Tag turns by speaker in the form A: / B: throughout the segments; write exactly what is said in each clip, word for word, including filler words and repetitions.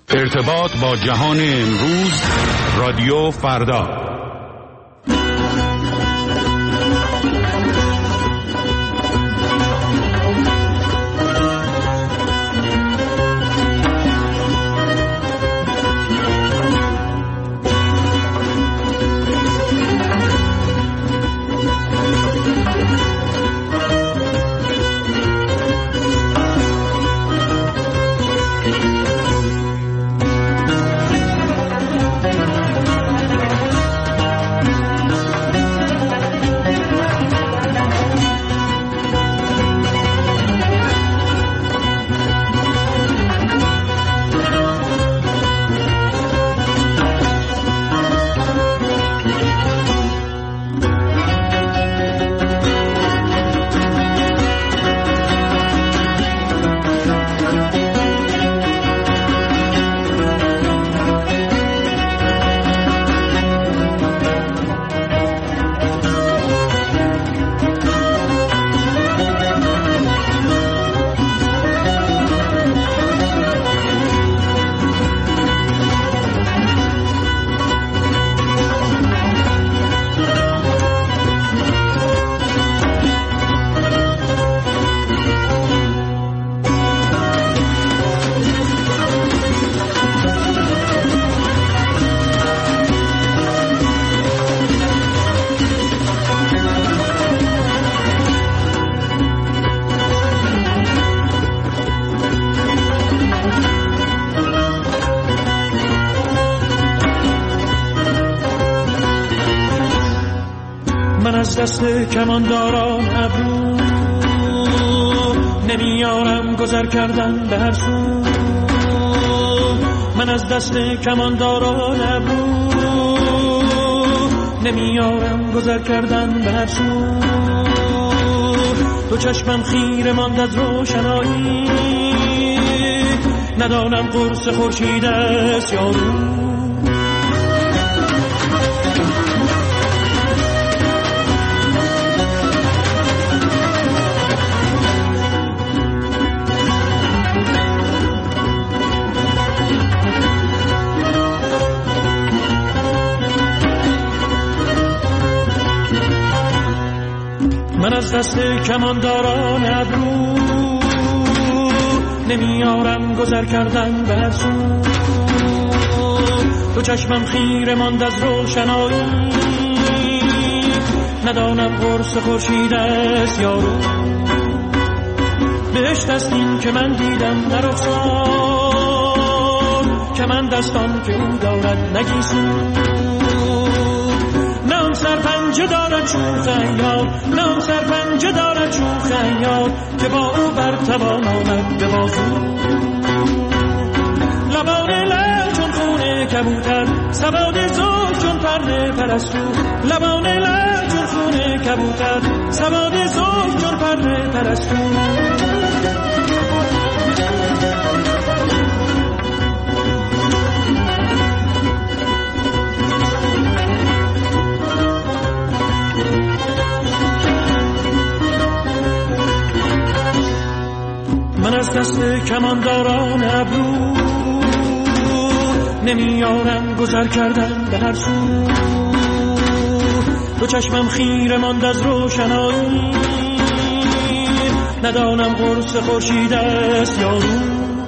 A: ارتباط با جهان امروز، رادیو فردا.
B: دست کمانداران ابرو نمیارم گذر کردن به هر سو. من از دست کمانداران ابرو نمیارم گذر کردن به هر سو. دو چشمم خیره ماند از روشنایی، ندانم قرص خورشید است یا رو. من از دست کمانداران ابرو نمیارم گذر کردن به هر سو. دو چشمم خیره ماند از روشنایی، ندانم قرص خورشید است یا رو. بهشت است این که من دیدم در رخسار، که من دستان که او دارد نگیسون. نه سرپنجه دارد شوخ عیار، نه سرپنجه دارد شوخ عیار، که با او بر توان آمد به بازو. لبان لعل چون خون کبوتر، سواد زلف چون پرده پرستو. لبان لعل چون خون کبوتر، سواد زلف چون پرده پرستو. من از دست کمانداران ابرو نمیارم گذر کردن به هر سو. دو چشمم خیره ماند از روشنایی، ندانم قرص خورشید است یا رو.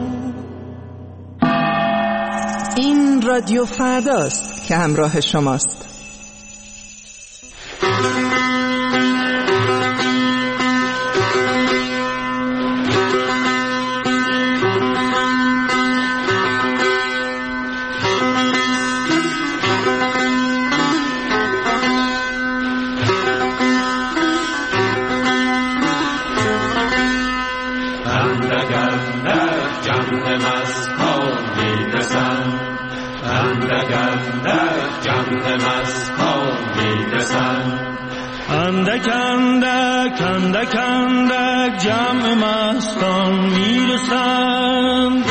C: این رادیو فرداست که همراه شماست.
B: اندک اندک اندک اندک جمع مستان میرسند.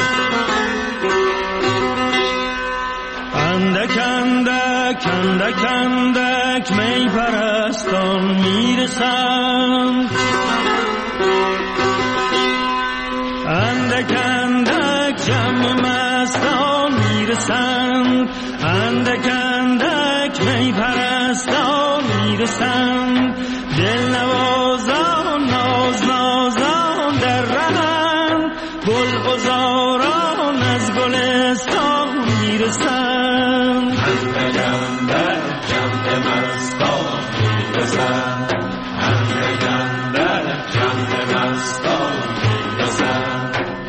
B: اندک اندک اندک اندک می پرستان میرسند. اندک اندک جمع مستان میرسند، اندک اندک می پرستان میرسند، دل نوازان ناز نازان در رهند، گل غزاران از گلستان میرسند،
D: اندک اندک جمع مستان میرسند، اندک اندک جمع مستان میرسند.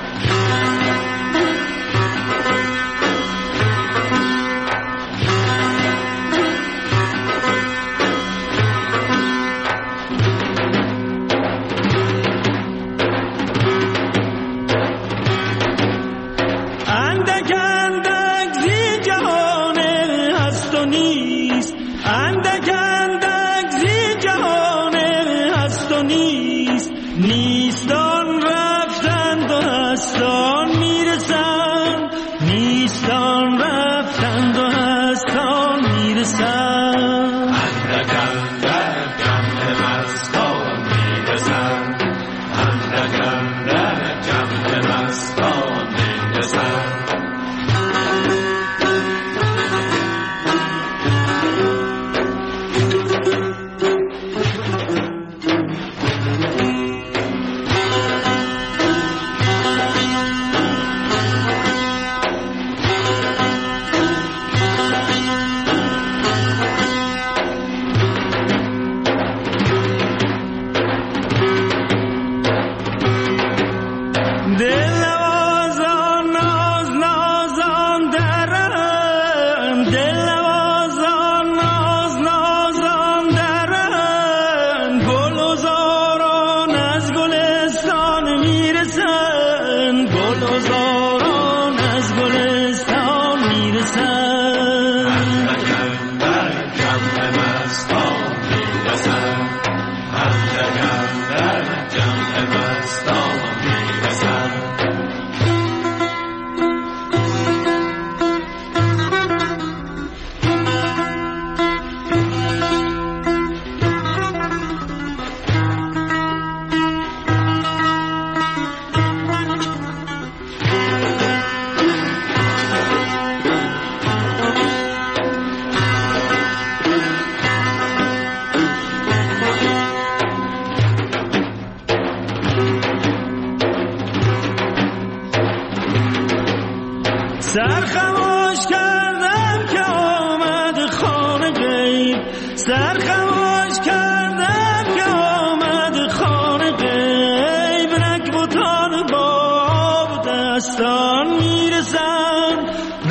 B: سر خموش کردم که آمد خانه غیب، سر خموش کردم که آمد خانه غیب، نکبتان با آب دستان میرسند،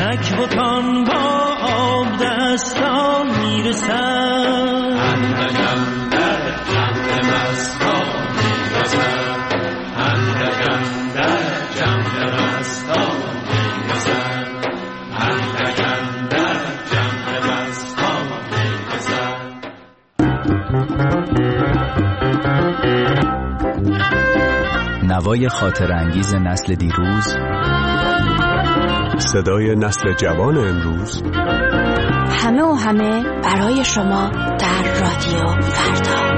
B: نکبتان با آب دستان میرسند،
D: اندکم در جمع مستان میرسند، اندکم در جمع مستان میرسند، اندکم در جمع مستان میرسند.
E: نوای خاطر انگیز نسل دیروز،
F: صدای نسل جوان امروز،
G: همه و همه برای شما در رادیو فردا.